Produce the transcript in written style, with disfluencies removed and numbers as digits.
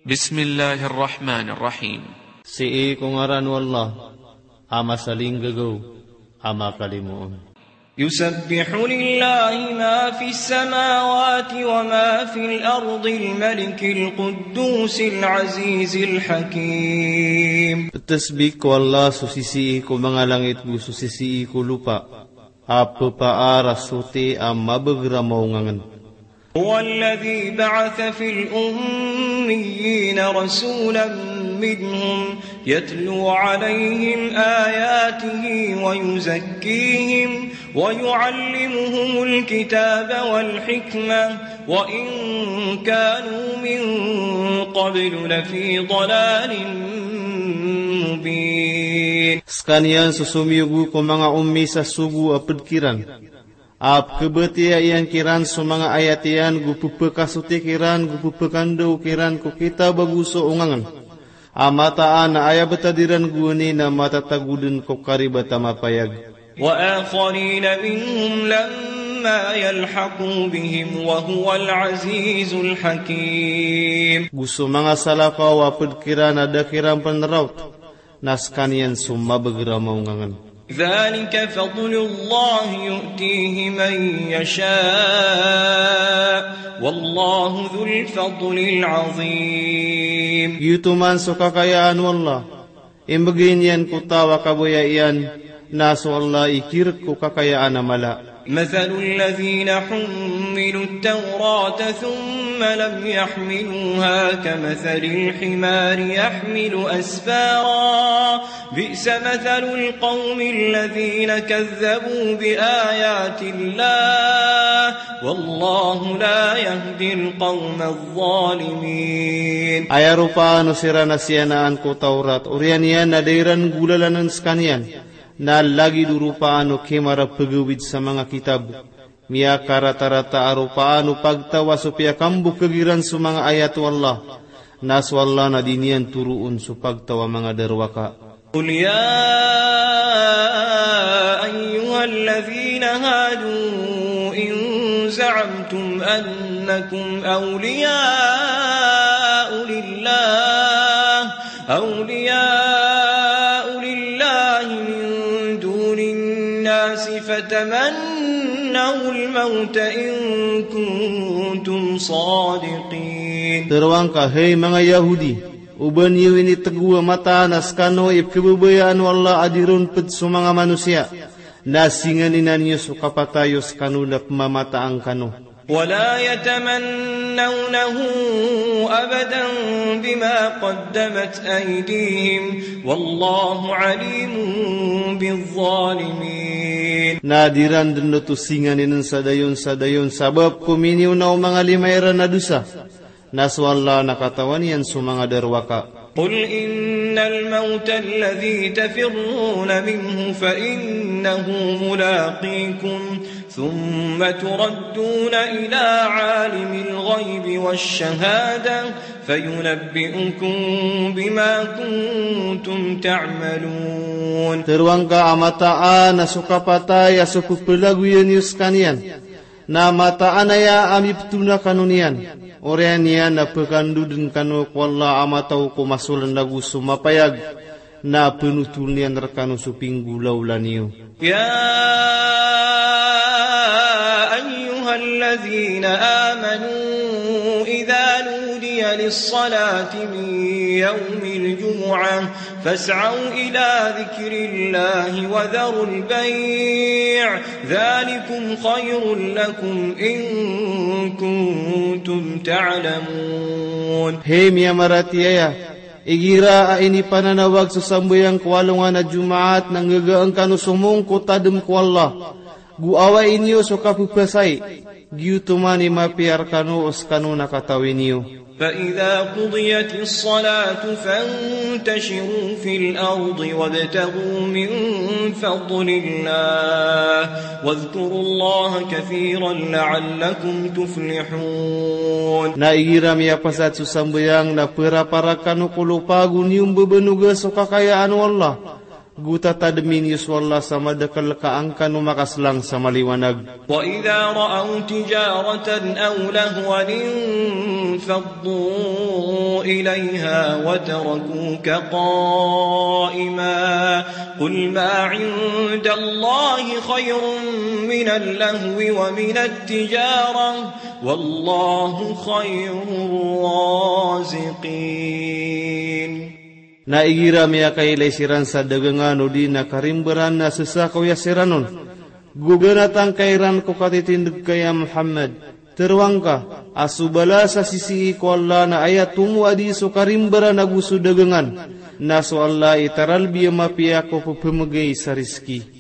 Bismillahirrahmanirrahim. Si'i kung ngaran wallah, ama saling gagaw, ama kalimuon. يسبح لله ما في السماوات وما في الأرض الملك القدوس العزيز الحكيم. Tasbih ko Allah susisi ko mga langit ko susisi ko lupa. Apa paara suti ang mabagramaw ngangan. هو الذي بعث في الأميين رسولا منهم يتلو عليهم آياته ويزكيهم ويعلمهم الكتاب والحكمة وإن كانوا من قبل لفي ضلال مبين. Sekalian susumiyugu ko mga ummi sa sugu apedkiran. Ap kebetia yang kiran so mga ayat yan gupupekasuti kiran gupupekando kiran ko kita baguso ungangan. Amataan na aya betadiran guni na matatagudin ko karibata mapayag. وآخرين منهم لما يلحقوا بهم وهو العزيز الحكيم. Gusto mga salakaw apedkiran ada kiran peneraut. Naskanian summa begramaw ngangan. ذلك فضل الله يؤتيه من يشاء والله ذو الفضل العظيم. Yutuman so kakayaan wallah. Imbagin yan kutawa kaboyaian. Naso Allah ikir ko kakayaan amala. مثل الذين حملوا التوراة ثم لم يحملوها كمثل الحمار يحمل أسفارا بئس مثل القوم الذين كذبوا بآيات الله والله لا يهدي القوم الظالمين. Aya rupa nusira nasiyanaan ko Taurat. Urian yan nadairan gulalanan sekanian. Na lagi durupaano kemara pagawid sa mga kitab. Miya karata-rata arupaano pagtawa supaya kambu kegiran sa mga ayat Allah. Nasu Allah na dinian turuun sa pagtawa mga darwaka. قل يا أيها الذين هادوا إن زعمتم أنكم أولياء لله من دون الناس فتمنوا الموت إن كنتم صادقين. Terwangka hey mga Yahudi. Uban ini teguh mata naskano ip kebubayaan wallah adirun ped sa mga manusia. Nasingan inanyo sukapatayos kanuna pamamataang kano. ولا يتمنونه أبدا بما قدمت أيديهم والله عليم بالظالمين. Nadiran din to singanin sadayon sabab kuminiw na mga limayra na dusa. Naswalla nakatawan yan sa mga darwaka. قل إن الموت الذي تفرون منه فإنه ملاقيكم ثم تردون إلى عالم الغيب والشهادة فينبئكم بما كنتم تعملون. Terwangka amataan na sukapatay asupupulagu yan yus kanian. Na mataan aya amiptuna kanunian. Orian yan na pekandudin kanu kuala amataw kumasulan lagu sumapayag na penutul niyan rekanu supinggulaw laniyo. Ya ayyuhallazina amanu idha nudiya lis-salati min yawmil jumu'ah fas'au ila dhikrillahi wa dharul bay' dhalikum khayrun lakum in kuntum ta'lamun. Hey miya maratiaya, igira ini pananawag sa sambuyang kuwalungan na Jumaat nang gagaang kanu sumungko tadem ko Allah. Guawa inyo so kapupasay, giutumani mapiar kanu os kanu nakatawin niyo. فإذا قضيت الصلاة فانتشروا في الأرض وابتغوا من فضل الله واذكروا الله كثيرا لعلكم تفلحون. Naigiram ya pasat susambuyang na pera-para kanu kulupagun yung bebenuga so kakayaan Allah. guta tadmin yuswalla sama dekal kaangkan umakaslang sama liwanag. وَإِذَا رَأَوْا تِجَارَةً أَوْ لَهْوًا انفَضُّوا إِلَيْهَا وَتَرَكُوكَ قَائِمًا قُلْ مَا عِندَ اللَّهِ خَيْرٌ مِنَ اللَّهْوِ وَمِنَ التِّجَارَةِ وَاللَّهُ خَيْرُ الرَّازِقِينَ. Na igira miya kay lesiran sa dagangan o di na karimberan na sasakaw ya siranon. Guganatang kairan ko katitindig kaya Muhammad. Terwang ka, asubala sa sisi ko Allah na ayat tumu adi so karimberan na gusto dagangan. Na so Allah itaral biya mapiya ko pupumagay sa riski.